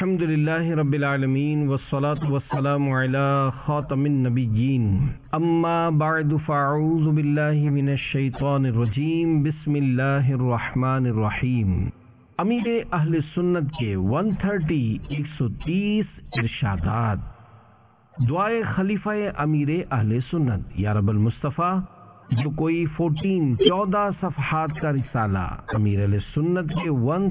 الحمد للہ رب العالمین والصلاة والسلام علی خاتم النبیین اما بعد فاعوذ باللہ من الشیطان الرجیم بسم اللہ الرحمن الرحیم۔ امیر اہل سنت کے 130 ارشادات۔ دعائے خلیفہ امیر اہل سنت، یا رب المصطفیٰ، جو کوئی 14 صفحات کا رسالہ امیر اہل سنت کے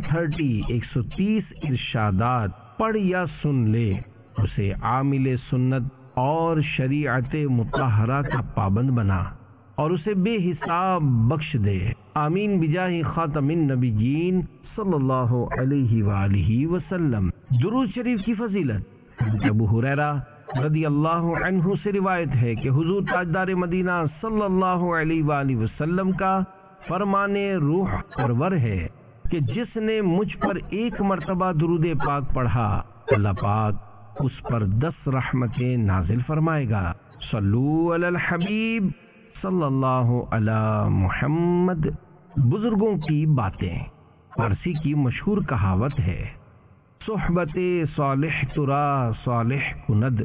130 ارشادات پڑھ یا سن لے، اسے عامل سنت اور شریعت مطہرہ کا پابند بنا اور اسے بے حساب بخش دے، آمین بجاہ خاتم النبیین صلی اللہ علیہ وآلہ وسلم۔ درود شریف کی فضیلت حضرت ابو ہریرہ رضی اللہ عنہ سے روایت ہے کہ حضور تاجدار مدینہ صلی اللہ علیہ وآلہ وسلم کا فرمان روح پرور ہے کہ جس نے مجھ پر ایک مرتبہ درود پاک پڑھا، اللہ پاک اس پر 10 رحمتیں نازل فرمائے گا۔ صلو علی الحبیب صلی اللہ علی محمد۔ بزرگوں کی باتیں، فارسی کی مشہور کہاوت ہے، صحبت صالح ترا صالح کند،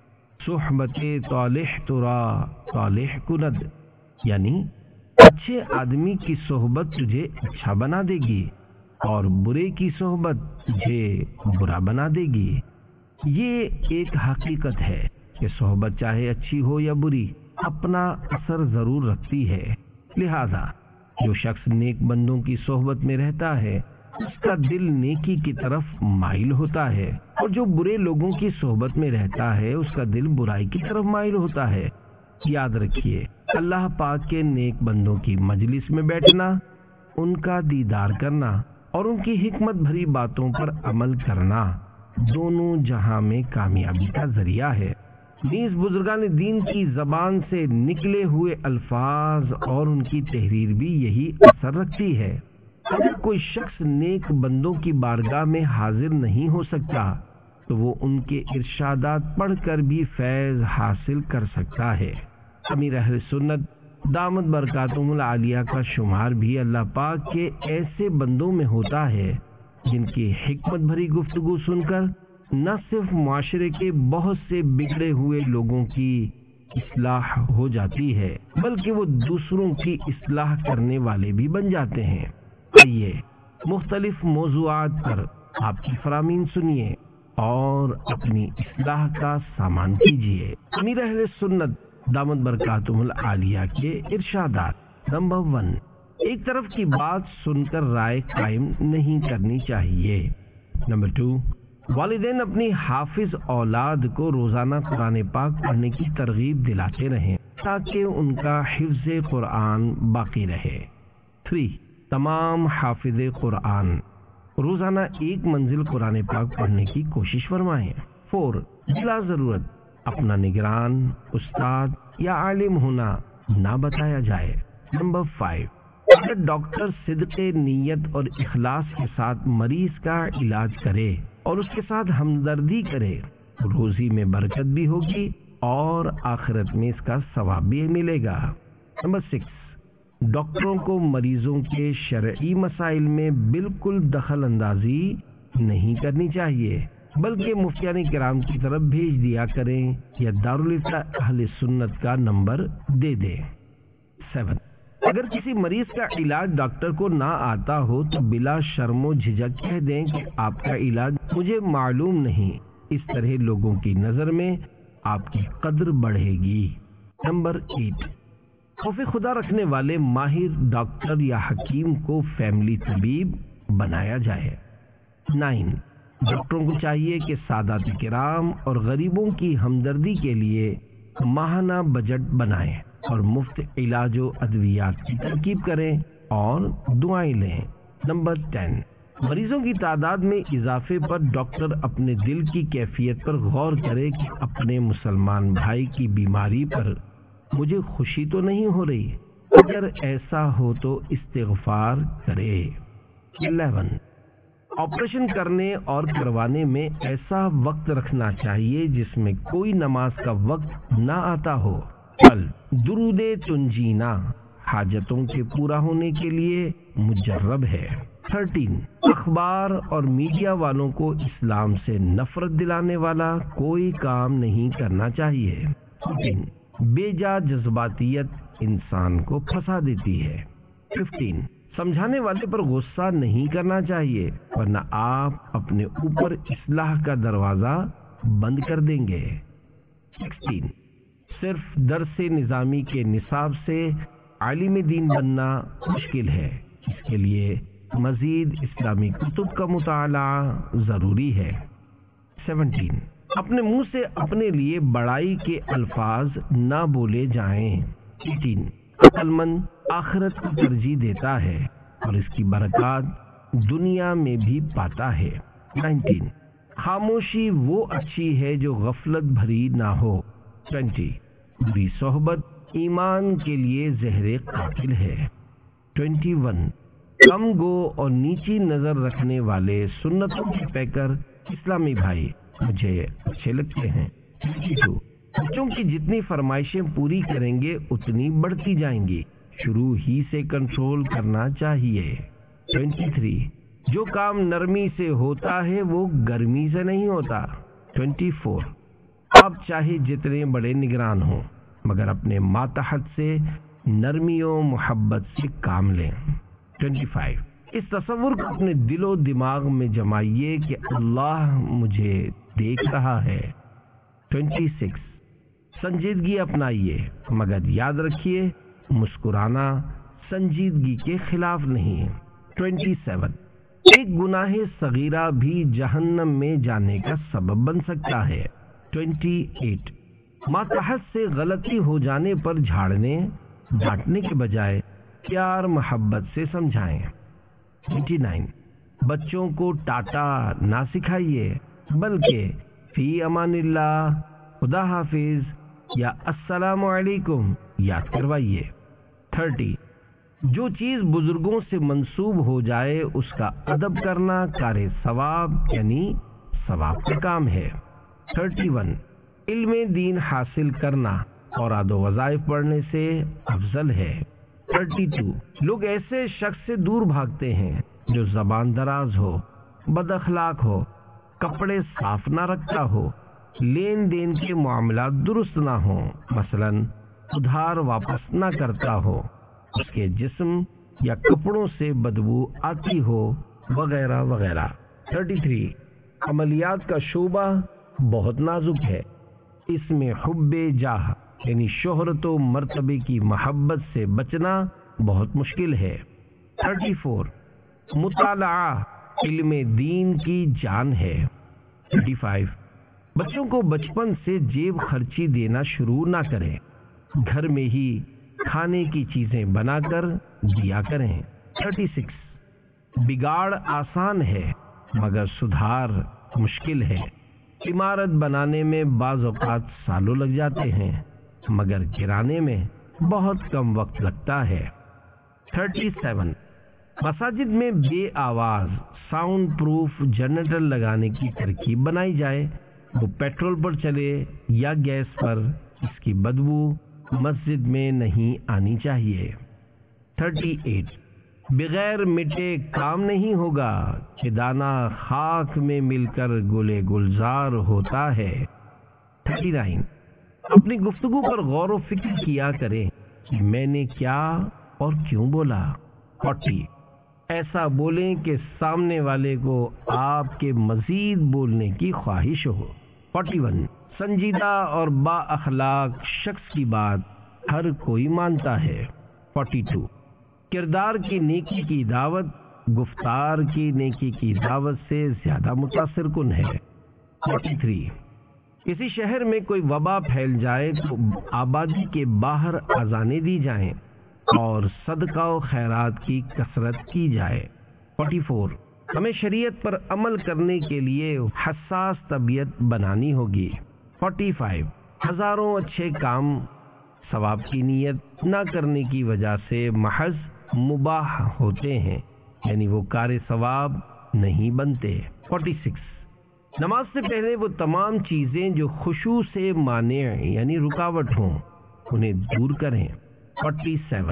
صحبت صالح ترا صالح کند، یعنی اچھے آدمی کی صحبت تجھے اچھا بنا دے گی اور برے کی صحبت تجھے برا بنا دے گی۔ یہ ایک حقیقت ہے کہ صحبت چاہے اچھی ہو یا بری، اپنا اثر ضرور رکھتی ہے۔ لہذا جو شخص نیک بندوں کی صحبت میں رہتا ہے، اس کا دل نیکی کی طرف مائل ہوتا ہے، اور جو برے لوگوں کی صحبت میں رہتا ہے، اس کا دل برائی کی طرف مائل ہوتا ہے۔ یاد رکھیے، اللہ پاک کے نیک بندوں کی مجلس میں بیٹھنا، ان کا دیدار کرنا اور ان کی حکمت بھری باتوں پر عمل کرنا دونوں جہاں میں کامیابی کا ذریعہ ہے۔ نیز بزرگان دین کی زبان سے نکلے ہوئے الفاظ اور ان کی تحریر بھی یہی اثر رکھتی ہے۔ اگر کوئی شخص نیک بندوں کی بارگاہ میں حاضر نہیں ہو سکتا تو وہ ان کے ارشادات پڑھ کر بھی فیض حاصل کر سکتا ہے۔ امیر اہل سنت دامت برکاتہم العالیہ کا شمار بھی اللہ پاک کے ایسے بندوں میں ہوتا ہے جن کی حکمت بھری گفتگو سن کر نہ صرف معاشرے کے بہت سے بگڑے ہوئے لوگوں کی اصلاح ہو جاتی ہے، بلکہ وہ دوسروں کی اصلاح کرنے والے بھی بن جاتے ہیں۔ آئیے مختلف موضوعات پر آپ کی فرامین سنیے اور اپنی اصلاح کا سامان کیجیے۔ امیر اہل سنت دامت برکاتہم العالیہ کے ارشادات۔ نمبر 1، ایک طرف کی بات سن کر رائے قائم نہیں کرنی چاہیے۔ نمبر 2، والدین اپنی حافظ اولاد کو روزانہ قرآن پاک پڑھنے کی ترغیب دلاتے رہیں تاکہ ان کا حفظ قرآن باقی رہے۔ 3، تمام حافظ قرآن روزانہ ایک منزل قرآن پاک پڑھنے کی کوشش فرمائیں۔ 4، بلا ضرورت اپنا نگران، استاد یا عالم ہونا نہ بتایا جائے۔ نمبر 5، اگر ڈاکٹر صدق نیت اور اخلاص کے ساتھ مریض کا علاج کرے اور اس کے ساتھ ہمدردی کرے تو روزی میں برکت بھی ہوگی اور آخرت میں اس کا ثواب بھی ملے گا۔ نمبر 6، ڈاکٹروں کو مریضوں کے شرعی مسائل میں بالکل دخل اندازی نہیں کرنی چاہیے، بلکہ مفتیان کرام کی طرف بھیج دیا کریں یا دارالفتہ اہل سنت کا نمبر دے دیں۔ 7، اگر کسی مریض کا علاج ڈاکٹر کو نہ آتا ہو تو بلا شرم و جھجک کہہ دیں کہ آپ کا علاج مجھے معلوم نہیں۔ اس طرح لوگوں کی نظر میں آپ کی قدر بڑھے گی۔ نمبر 8، خوف خدا رکھنے والے ماہر ڈاکٹر یا حکیم کو فیملی طبیب بنایا جائے۔ 9، ڈاکٹروں کو چاہیے کہ سادات کرام اور غریبوں کی ہمدردی کے لیے ماہانہ بجٹ بنائیں اور مفت علاج و ادویات کی ترکیب کریں اور دعائیں لیں۔ نمبر 10، مریضوں کی تعداد میں اضافے پر ڈاکٹر اپنے دل کی کیفیت پر غور کرے کہ اپنے مسلمان بھائی کی بیماری پر مجھے خوشی تو نہیں ہو رہی، اگر ایسا ہو تو استغفار کرے۔ 11، آپریشن کرنے اور کروانے میں ایسا وقت رکھنا چاہیے جس میں کوئی نماز کا وقت نہ آتا ہو۔ درود تنجینا حاجتوں کے پورا ہونے کے لیے مجرب ہے۔ 13 اخبار اور میڈیا والوں کو اسلام سے نفرت دلانے والا کوئی کام نہیں کرنا چاہیے۔ 14 بے جا جذباتیت انسان کو پھنسا دیتی ہے۔ 15 سمجھانے والے پر غصہ نہیں کرنا چاہیے ورنہ آپ اپنے اوپر اصلاح کا دروازہ بند کر دیں گے۔ 16 صرف درس نظامی کے نصاب سے عالم دین بننا مشکل ہے، اس کے لیے مزید اسلامی کتب کا مطالعہ ضروری ہے۔ 17 اپنے منہ سے اپنے لیے بڑائی کے الفاظ نہ بولے جائیں۔ 18 عقل مند آخرت کو ترجیح دیتا ہے اور اس کی برکات دنیا میں بھی پاتا ہے۔ 19 خاموشی وہ اچھی ہے جو غفلت بھری نہ ہو۔ 20 بری صحبت ایمان کے لیے زہر قاتل ہے۔ 21 کم گو اور نیچی نظر رکھنے والے سنتوں کے پیکر اسلامی بھائی مجھے اچھے لگتے ہیں۔ 22 بچوں کی جتنی فرمائشیں پوری کریں گے اتنی بڑھتی جائیں گی، شروع ہی سے کنٹرول کرنا چاہیے۔ 23 جو کام نرمی سے ہوتا ہے وہ گرمی سے نہیں ہوتا۔ 24 آپ چاہے جتنے بڑے نگران ہوں مگر اپنے ماتحت سے نرمی و محبت سے کام لیں۔ 25 اس تصور کو اپنے دل و دماغ میں جمائیے کہ اللہ مجھے دیکھ رہا ہے۔ 26 سنجیدگی اپنائیے مگر یاد رکھیے مسکرانا سنجیدگی کے خلاف نہیں۔ 27 ایک گناہ صغیرہ بھی جہنم میں جانے کا سبب بن سکتا ہے۔ 28 ماتحت سے غلطی ہو جانے پر جھاڑنے ڈانٹنے کے بجائے پیار محبت سے سمجھائیں۔ 29 بچوں کو ٹاٹا نہ سکھائیے بلکہ فی امان اللہ، خدا حافظ یا السلام علیکم یاد کروائیے۔ 30 جو چیز بزرگوں سے منسوب ہو جائے اس کا ادب کرنا کار ثواب یعنی ثواب کا کام ہے۔ 31 علم دین حاصل کرنا اوراد و وظائف پڑھنے سے افضل ہے۔ 32 لوگ ایسے شخص سے دور بھاگتے ہیں جو زبان دراز ہو، بد اخلاق ہو، کپڑے صاف نہ رکھتا ہو، لین دین کے معاملات درست نہ ہوں، مثلا ادھار واپس نہ کرتا ہو، اس کے جسم یا کپڑوں سے بدبو آتی ہو، وغیرہ وغیرہ۔ 33 عملیات کا شعبہ بہت نازک ہے، اس میں حب جاہ یعنی شہرت و مرتبے کی محبت سے بچنا بہت مشکل ہے۔ 34 مطالعہ علم دین کی جان ہے۔ 35 بچوں کو بچپن سے جیب خرچی دینا شروع نہ کریں، گھر میں ہی کھانے کی چیزیں بنا کر دیا کریں۔ 36 بگاڑ آسان ہے مگر سدھار مشکل ہے، عمارت بنانے میں بعض اوقات سالوں لگ جاتے ہیں مگر گرانے میں بہت کم وقت لگتا ہے۔ 37 مساجد میں بے آواز ساؤنڈ پروف جنریٹر لگانے کی ترکیب بنائی جائے، وہ پیٹرول پر چلے یا گیس پر، اس کی بدبو مسجد میں نہیں آنی چاہیے۔ 38 بغیر مٹے کام نہیں ہوگا کہ دانہ خاک میں مل کر گلے گلزار ہوتا ہے۔ 39 اپنی گفتگو پر غور و فکر کیا کریں کہ میں نے کیا اور کیوں بولا۔ 40 ایسا بولیں کہ سامنے والے کو آپ کے مزید بولنے کی خواہش ہو۔ 41 سنجیدہ اور با اخلاق شخص کی بات ہر کوئی مانتا ہے۔ 42 کردار کی نیکی کی دعوت گفتار کی نیکی کی دعوت سے زیادہ متاثر کن ہے۔ 43 کسی شہر میں کوئی وبا پھیل جائے تو آبادی کے باہر اذانیں دی جائیں اور صدقہ و خیرات کی کثرت کی جائے۔ 44 ہمیں شریعت پر عمل کرنے کے لیے حساس طبیعت بنانی ہوگی۔ 45 ہزاروں اچھے کام ثواب کی نیت نہ کرنے کی وجہ سے محض مباح ہوتے ہیں، یعنی وہ کار ثواب نہیں بنتے۔ 46 نماز سے پہلے وہ تمام چیزیں جو خشوع سے مانع یعنی رکاوٹ ہوں انہیں دور کریں۔ 47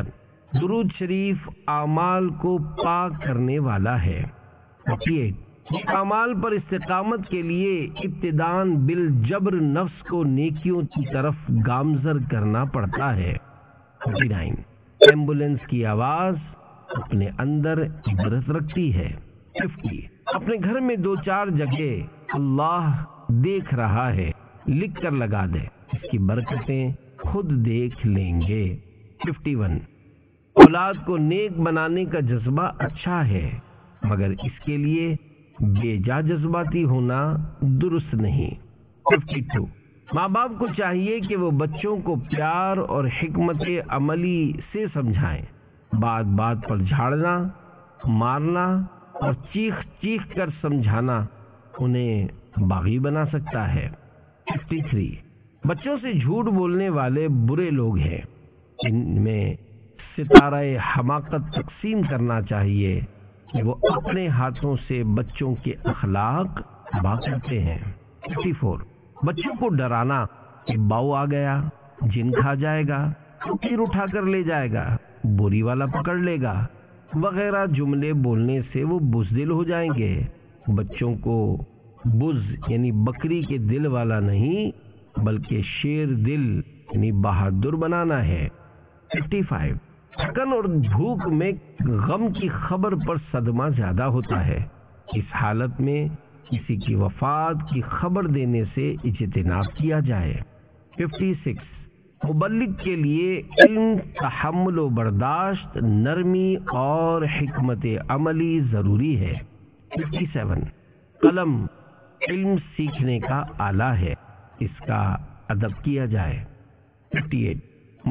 درود شریف اعمال کو پاک کرنے والا ہے۔ 48 اعمال پر استقامت کے لیے ابتداءً بالجبر نفس کو نیکیوں کی طرف گامزن کرنا پڑتا ہے۔ 49 ایمبولینس کی آواز اپنے اندر عبرت رکھتی ہے۔ 50 اپنے گھر میں 2-4 جگہ اللہ دیکھ رہا ہے لکھ کر لگا دے، اس کی برکتیں خود دیکھ لیں گے۔ 51 اولاد کو نیک بنانے کا جذبہ اچھا ہے، مگر اس کے لیے بے جا جذباتی ہونا درست نہیں۔ 52 ماں باپ کو چاہیے کہ وہ بچوں کو پیار اور حکمت عملی سے سمجھائیں۔ بات بات پر جھاڑنا، مارنا اور چیخ چیخ کر سمجھانا انہیں باغی بنا سکتا ہے۔ 53 بچوں سے جھوٹ بولنے والے برے لوگ ہیں، ان میں ستارہ حماقت تقسیم کرنا چاہیے کہ وہ اپنے ہاتھوں سے بچوں کے اخلاق تباہ کرتے ہیں۔ 54 بچوں کو ڈرانا کہ باؤ آ گیا، جن کھا جائے گا، پھر اٹھا کر لے جائے گا، بوری والا پکڑ لے گا وغیرہ جملے بولنے سے وہ بزدل ہو جائیں گے۔ بچوں کو بز یعنی بکری کے دل والا نہیں بلکہ شیر دل یعنی بہادر بنانا ہے۔ 55 تھکن اور بھوک میں غم کی خبر پر صدمہ زیادہ ہوتا ہے، اس حالت میں کسی کی وفات کی خبر دینے سے اجتناب کیا جائے۔ 56 مبلغ کے لیے علم، تحمل و برداشت، نرمی اور حکمت عملی ضروری ہے۔ 57 قلم علم سیکھنے کا آلہ ہے، اس کا ادب کیا جائے۔ 58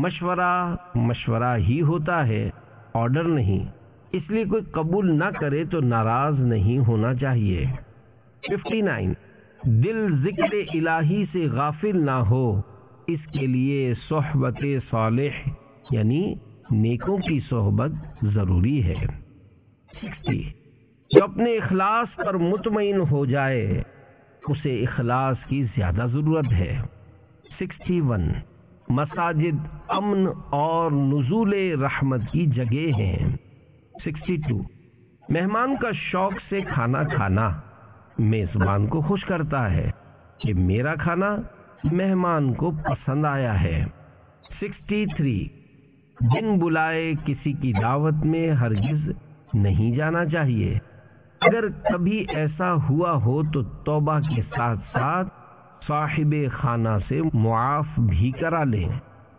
مشورہ ہی ہوتا ہے، آرڈر نہیں، اس لیے کوئی قبول نہ کرے تو ناراض نہیں ہونا چاہیے۔ 59 دل ذکر الہی سے غافل نہ ہو، اس کے لیے صحبت صالح یعنی نیکوں کی صحبت ضروری ہے۔ 60 جو اپنے اخلاص پر مطمئن ہو جائے اسے اخلاص کی زیادہ ضرورت ہے۔ 61 مساجد امن اور نزول رحمت کی جگہ ہیں۔ 62 مہمان کا شوق سے کھانا کھانا میزبان کو خوش کرتا ہے کہ میرا کھانا مہمان کو پسند آیا ہے۔ 63 بن بلائے کسی کی دعوت میں ہرگز نہیں جانا چاہیے، اگر کبھی ایسا ہوا ہو تو توبہ کے ساتھ ساتھ صاحب خانہ سے معاف بھی کرا لیں۔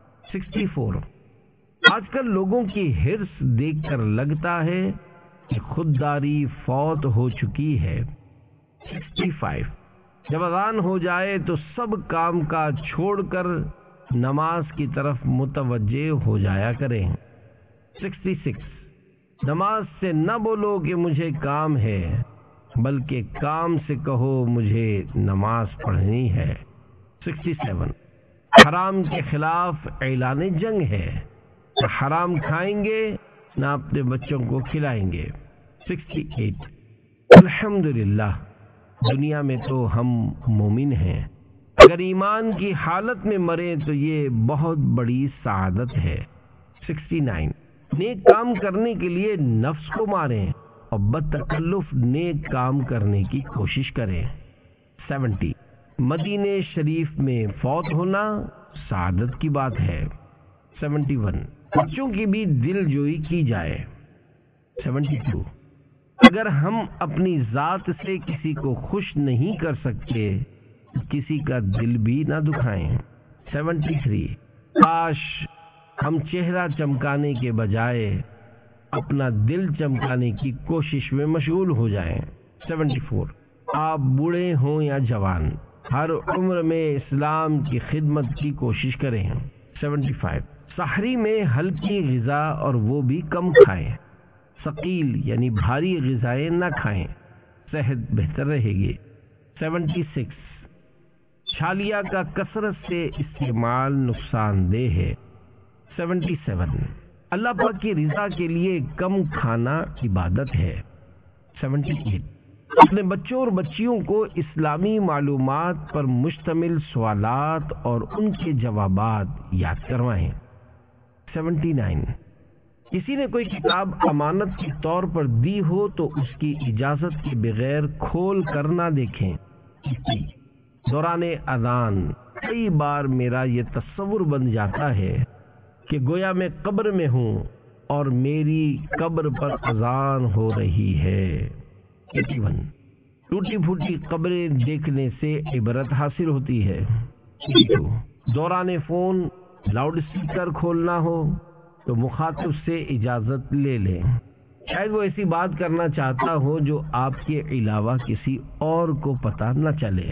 64 آج کل لوگوں کی حرص دیکھ کر لگتا ہے کہ خودداری فوت ہو چکی ہے۔ 65 جب اذان ہو جائے تو سب کام کاج چھوڑ کر نماز کی طرف متوجہ ہو جایا کریں۔ 66 نماز سے نہ بولو کہ مجھے کام ہے، بلکہ کام سے کہو مجھے نماز پڑھنی ہے۔ 67 حرام کے خلاف اعلان جنگ ہے، نہ حرام کھائیں گے نہ اپنے بچوں کو کھلائیں گے۔ 68 الحمدللہ دنیا میں تو ہم مومن ہیں، اگر ایمان کی حالت میں مریں تو یہ بہت بڑی سعادت ہے۔ 69 نیک کام کرنے کے لیے نفس کو ماریں اور بدتکلف نیک کام کرنے کی کوشش کریں۔ 70 مدینہ شریف میں فوت ہونا سعادت کی بات ہے۔ 71 بچوں کی بھی دل جوئی کی جائے۔ 72 اگر ہم اپنی ذات سے کسی کو خوش نہیں کر سکتے تو کسی کا دل بھی نہ دکھائیں۔ 73 کاش ہم چہرہ چمکانے کے بجائے اپنا دل چمکانے کی کوشش میں مشغول ہو جائیں۔ 74 آپ بوڑھے ہوں یا جوان، ہر عمر میں اسلام کی خدمت کی کوشش کریں۔ 75 سحری میں ہلکی غذا اور وہ بھی کم کھائیں، ثقیل یعنی بھاری غذائیں نہ کھائیں، صحت بہتر رہے گی۔ 76 چھالیا کا کثرت سے استعمال نقصان دہ ہے۔ 77 اللہ پاک کی رضا کے لیے کم کھانا عبادت ہے۔ 78 اپنے بچوں اور بچیوں کو اسلامی معلومات پر مشتمل سوالات اور ان کے جوابات یاد کروائیں۔ 79 کسی نے کوئی کتاب امانت کے طور پر دی ہو تو اس کی اجازت کے بغیر کھول کر نہ دیکھیں۔ دوران اذان کئی بار میرا یہ تصور بن جاتا ہے کہ گویا میں قبر میں ہوں اور میری قبر پر اذان ہو رہی ہے۔ 81 ٹوٹی پھوٹی قبریں دیکھنے سے عبرت حاصل ہوتی ہے۔ 82 دوران فون لاؤڈ اسپیکر کھولنا ہو تو مخاطب سے اجازت لے لیں، شاید وہ ایسی بات کرنا چاہتا ہو جو آپ کے علاوہ کسی اور کو پتہ نہ چلے۔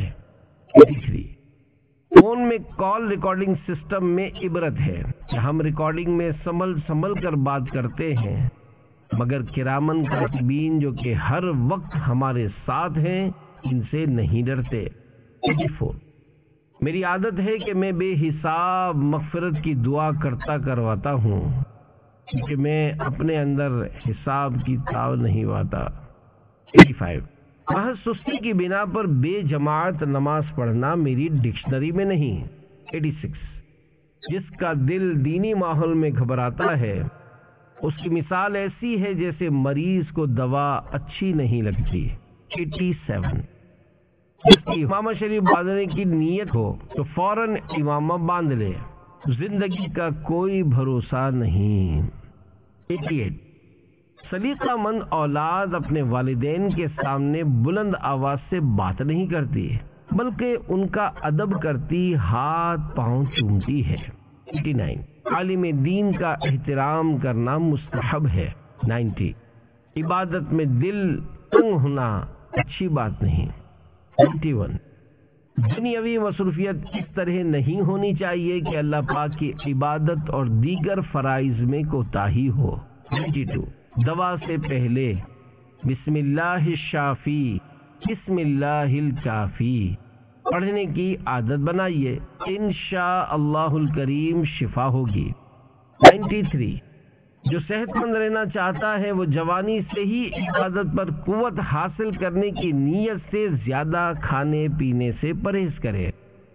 83 فون میں کال ریکارڈنگ سسٹم میں عبرت ہے کہ ہم ریکارڈنگ میں سنبھل کر بات کرتے ہیں، مگر کرامن کاتبین جو کہ ہر وقت ہمارے ساتھ ہیں ان سے نہیں ڈرتے۔ 84 میری عادت ہے کہ میں بے حساب مغفرت کی دعا کرواتا ہوں کیونکہ میں اپنے اندر حساب کی تاب نہیں پاتا۔ 85 محض سستی کی بنا پر بے جماعت نماز پڑھنا میری ڈکشنری میں نہیں۔ 86 جس کا دل دینی ماحول میں گھبراتا ہے اس کی مثال ایسی ہے جیسے مریض کو دوا اچھی نہیں لگتی۔ 87 جس کی امامہ شریف باندھنے کی نیت ہو تو فوراً امامہ باندھ لے، زندگی کا کوئی بھروسہ نہیں۔ 88 سلیقہ مند اولاد اپنے والدین کے سامنے بلند آواز سے بات نہیں کرتی بلکہ ان کا ادب کرتی، ہاتھ پاؤں چومتی ہے۔ 89 عالم دین کا احترام کرنا مستحب ہے۔ 90 عبادت میں دل تنگ ہونا اچھی بات نہیں۔ 91 دنیاوی مصروفیت اس طرح نہیں ہونی چاہیے کہ اللہ پاک کی عبادت اور دیگر فرائض میں کوتاہی ہو۔ 92 دوا سے پہلے بسم اللہ الشافی بسم اللہ الکافی پڑھنے کی عادت بنائیے، انشاء اللہ الکریم شفا ہوگی۔ 93 جو صحت مند رہنا چاہتا ہے وہ جوانی سے ہی عبادت پر قوت حاصل کرنے کی نیت سے زیادہ کھانے پینے سے پرہیز کرے۔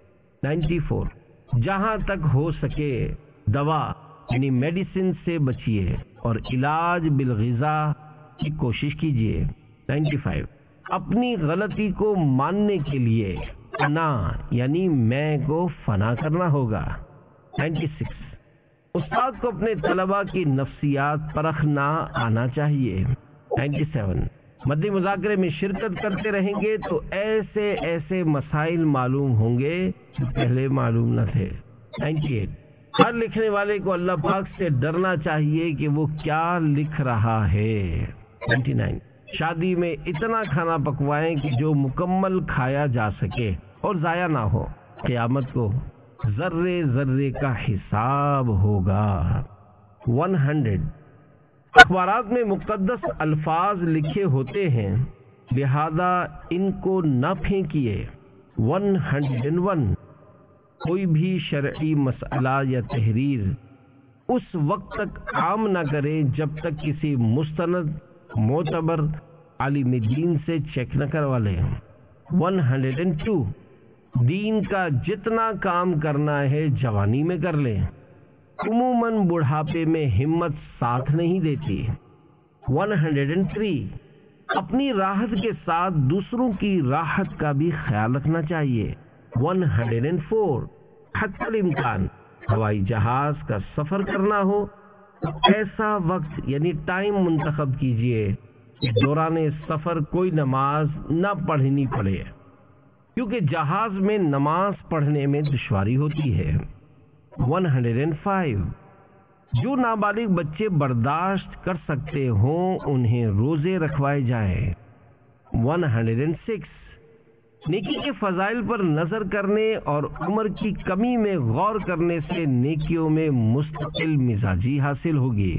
94 جہاں تک ہو سکے دوا یعنی میڈیسن سے بچیے اور علاج بالغذا کی کوشش کیجیے۔ 95 اپنی غلطی کو ماننے کے لیے انا یعنی میں کو فنا کرنا ہوگا۔ 96 استاد کو اپنے طلباء کی نفسیات پرکھنا آنا چاہیے۔ 97 مدی مذاکرے میں شرکت کرتے رہیں گے تو ایسے مسائل معلوم ہوں گے جو پہلے معلوم نہ تھے۔ 98 ہر لکھنے والے کو اللہ پاک سے ڈرنا چاہیے کہ وہ کیا لکھ رہا ہے۔ 99 شادی میں اتنا کھانا پکوائیں کہ جو مکمل کھایا جا سکے اور ضائع نہ ہو، قیامت کو ذرے ذرے کا حساب ہوگا۔ 100 اخبارات میں مقدس الفاظ لکھے ہوتے ہیں لہذا ان کو نہ پھینکیے۔ 101 کوئی بھی شرعی مسئلہ یا تحریر اس وقت تک عام نہ کرے جب تک کسی مستند معتبر عالم دین سے چیک نہ کروا لے۔ 102 دین کا جتنا کام کرنا ہے جوانی میں کر لیں، عموماً بڑھاپے میں ہمت ساتھ نہیں دیتی۔ 103 اپنی راحت کے ساتھ دوسروں کی راحت کا بھی خیال رکھنا چاہیے۔ 104 حتی الامکان ہوائی جہاز کا سفر کرنا ہو تو ایسا وقت یعنی ٹائم منتخب کیجیے کہ دوران سفر کوئی نماز نہ پڑھنی پڑے، کیونکہ جہاز میں نماز پڑھنے میں دشواری ہوتی ہے۔ 105 جو نابالغ بچے برداشت کر سکتے ہوں انہیں روزے رکھوائے جائیں۔ 106 نیکی کے فضائل پر نظر کرنے اور عمر کی کمی میں غور کرنے سے نیکیوں میں مستقل مزاجی حاصل ہوگی۔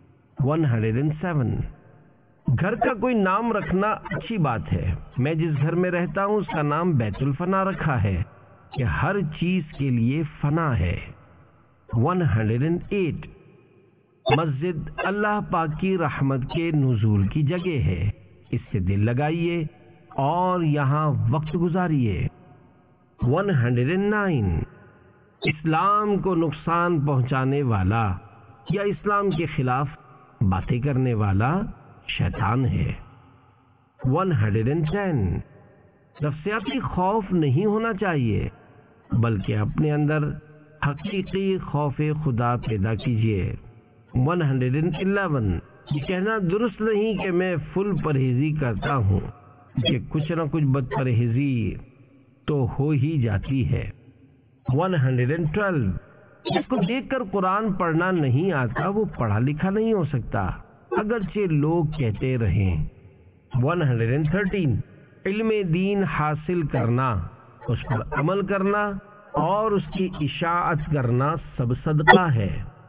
107 گھر کا کوئی نام رکھنا اچھی بات ہے۔ میں جس گھر میں رہتا ہوں اس کا نام بیت الفنا رکھا ہے کہ ہر چیز کے لیے فنا ہے۔ 108 مسجد اللہ پاک کی رحمت کے نزول کی جگہ ہے، اس سے دل لگائیے اور یہاں وقت گزاریے۔ 109 اسلام کو نقصان پہنچانے والا یا اسلام کے خلاف باتیں کرنے والا شیطان ہے۔ 110 نفسیاتی خوف نہیں ہونا چاہیے، بلکہ اپنے اندر حقیقی خوف خدا پیدا کیجیے۔ 111 یہ کہنا درست نہیں کہ میں فل پرہیزی کرتا ہوں، کہ کچھ نہ کچھ بد پرہیزی تو ہو ہی جاتی ہے۔ 112 جس کو دیکھ کر قرآن پڑھنا نہیں آتا وہ پڑھا لکھا نہیں ہو سکتا، اگرچہ لوگ کہتے رہیں۔ 113 علم دین حاصل کرنا، اس پر عمل کرنا اور اس کی اشاعت کرنا سب صدقہ ہے۔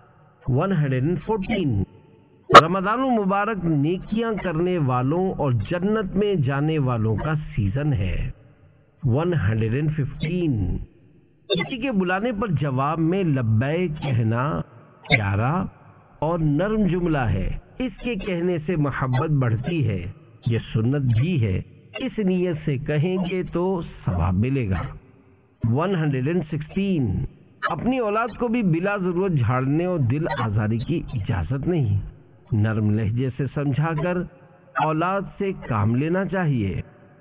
114 رمضان المبارک نیکیاں کرنے والوں اور جنت میں جانے والوں کا سیزن ہے۔ 115 کسی کے بلانے پر جواب میں لبیک کہنا پیارا اور نرم جملہ ہے، اس کے کہنے سے محبت بڑھتی ہے، یہ سنت بھی ہے، اس نیت سے کہیں گے تو ثواب ملے گا۔ 116 اپنی اولاد کو بھی بلا ضرورت جھاڑنے اور دل آزاری کی اجازت نہیں، نرم لہجے سے سمجھا کر اولاد سے کام لینا چاہیے۔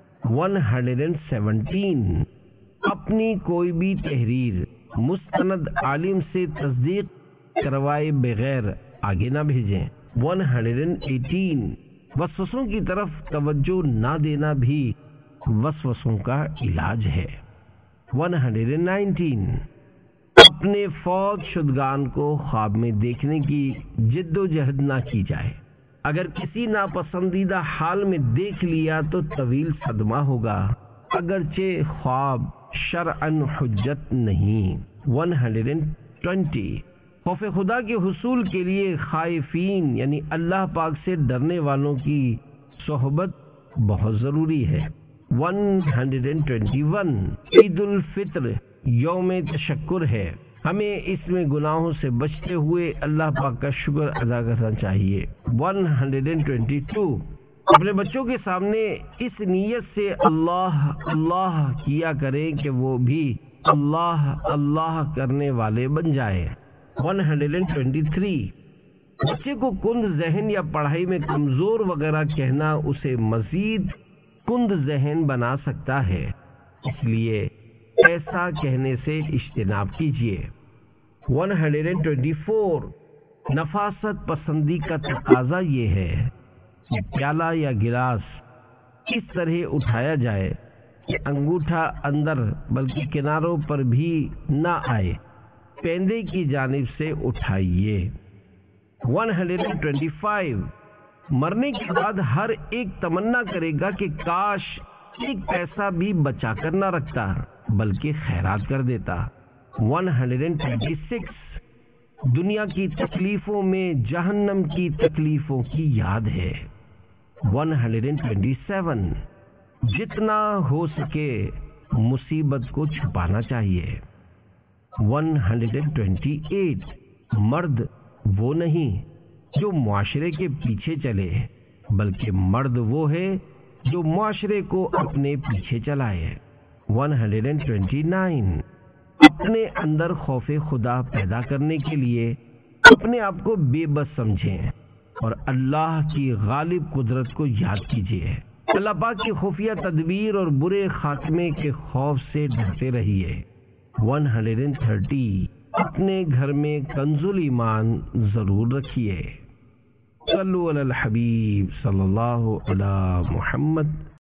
117 اپنی کوئی بھی تحریر مستند عالم سے تصدیق کروائے بغیر آگے نہ بھیجیں۔ 118 وسوسوں کی طرف توجہ نہ دینا بھی وسوسوں کا علاج ہے۔ 119 اپنے فوت شدگان کو خواب میں دیکھنے کی جد و جہد نہ کی جائے، اگر کسی ناپسندیدہ حال میں دیکھ لیا تو طویل صدمہ ہوگا، اگرچہ خواب شرعاً حجت نہیں۔ 120 خوف خدا کے حصول کے لیے خائفین یعنی اللہ پاک سے ڈرنے والوں کی صحبت بہت ضروری ہے۔ 121 عید الفطر یوم تشکر ہے، ہمیں اس میں گناہوں سے بچتے ہوئے اللہ پاک کا شکر ادا کرنا چاہیے۔ 122 اپنے بچوں کے سامنے اس نیت سے اللہ اللہ کیا کریں کہ وہ بھی اللہ اللہ کرنے والے بن جائے۔ 123 بچے کو کند ذہن یا پڑھائی میں کمزور وغیرہ کہنا اسے مزید کند ذہن بنا سکتا ہے، اس لیے ایسا کہنے سے اجتناب کیجیے۔ 124 نفاست پسندی کا تقاضا یہ ہے کہ پیالہ یا گلاس اس طرح اٹھایا جائے کہ انگوٹھا اندر بلکہ کناروں پر بھی نہ آئے، پیندے کی جانب سے اٹھائیے۔ 125 مرنے کے بعد ہر ایک تمنا کرے گا کہ کاش ایک پیسہ بھی بچا کر نہ رکھتا بلکہ خیرات کر دیتا۔ 126 دنیا کی تکلیفوں میں جہنم کی تکلیفوں کی یاد ہے۔ 127 جتنا ہو سکے مصیبت کو چھپانا چاہیے۔ 128 مرد وہ نہیں جو معاشرے کے پیچھے چلے، بلکہ مرد وہ ہے جو معاشرے کو اپنے پیچھے چلائے۔ 129 اپنے اندر خوف خدا پیدا کرنے کے لیے اپنے آپ کو بے بس سمجھیں اور اللہ کی غالب قدرت کو یاد کیجیے۔ اللہ پاک کی خفیہ تدبیر اور برے خاتمے کے خوف سے ڈرتے رہیے۔ 130 اپنے گھر میں کنز ایمان ضرور رکھیے۔ صلو علی الحبیب صلی اللہ علی محمد